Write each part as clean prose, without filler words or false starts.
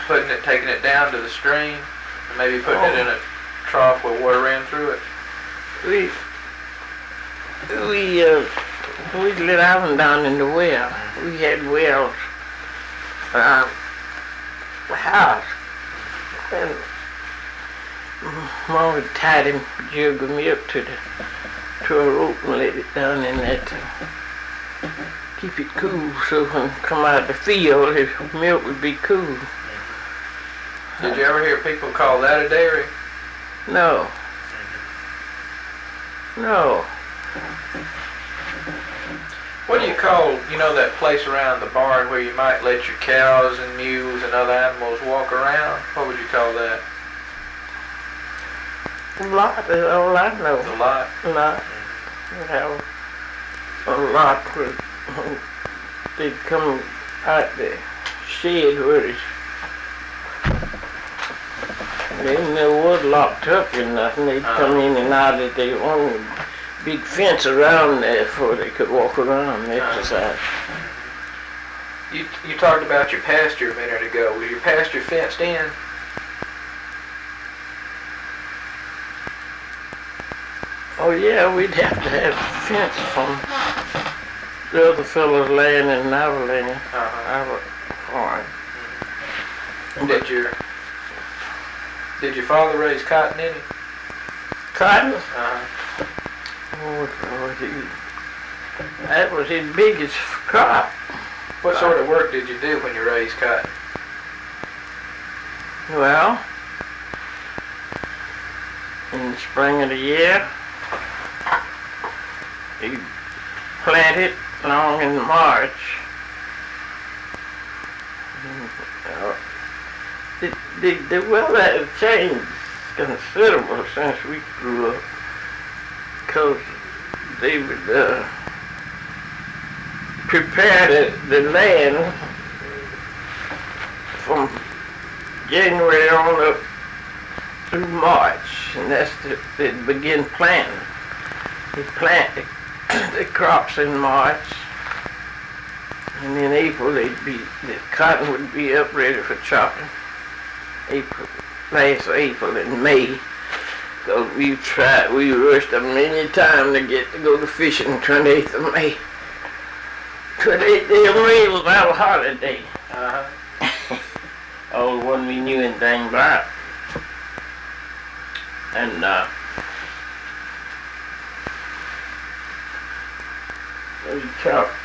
taking it down to the stream, and maybe putting it in a trough where water ran through it? We let ours down in the well. We had wells around the house. And Mom would tie them jug of milk to a rope and let it down in that to keep it cool, so when it come out the field, the milk would be cool. Did you ever hear people call that a dairy? No. No. What do you call, that place around the barn where you might let your cows and mules and other animals walk around? What would you call that? A lot, that's all I know. A lot? A lot. We have a lot where they'd come out the shed where they never was locked up or nothing. They'd come in and out of their own big fence around there before they could walk around and exercise. You talked about your pasture a minute ago. Was your pasture fenced in? Oh yeah, we'd have to have a fence from the other fellow's land and our land, our farm. Did your father raise cotton any? Cotton? Oh, that was his biggest crop. What sort of work did you do when you raised cotton? Well, in the spring of the year, you plant it along in March. The weather has changed considerable since we grew up, because they would prepare the land from January on up through March, and that's they begin planting. They plant the crops in March, and in April the cotton would be up ready for chopping. Last April and May, because we rushed a many times to go to fishing on 28th of May. 28th day of May was our holiday. Oh, one we knew anything about. And we chopped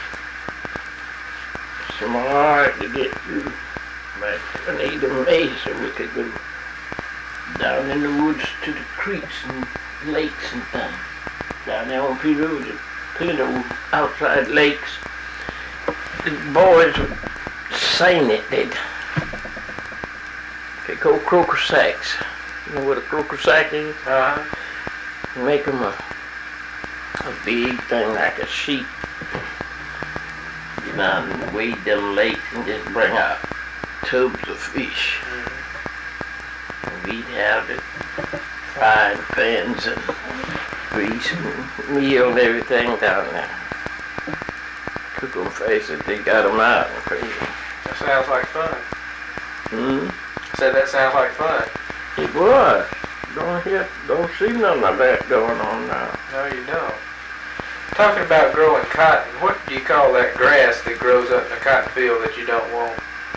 some hard to get through. But 28th of May, so we could go down in the woods to the creeks and lakes and things. Down there on P Road, plenty of outside lakes. The boys would seine it. They'd go croaker sacks. You know what a croaker sack is? Make them a big thing like a sheep. Get down and wade them lakes and just bring out tubs of fish. And we'd have the frying pans and grease and meal and everything down there. Cook them fast as they got them out and crazy. That sounds like fun. Said that sounds like fun. It was. Don't see none of that going on now. No, you don't. Talking about growing cotton, what do you call that grass that grows up in a cotton field that you don't want?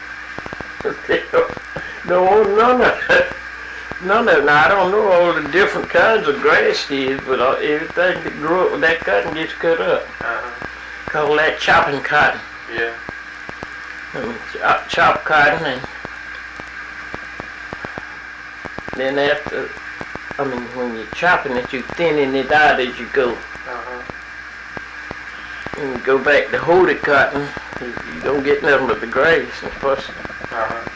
Don't want none of it. None of it. Now, I don't know all the different kinds of grass is, but everything that grew up with that cotton gets cut up. Call that chopping cotton. Yeah. Chop cotton, and then after, when you're chopping it, you're thinning it out as you go. And you go back to hold it cotton, you don't get nothing but the grass and fuss.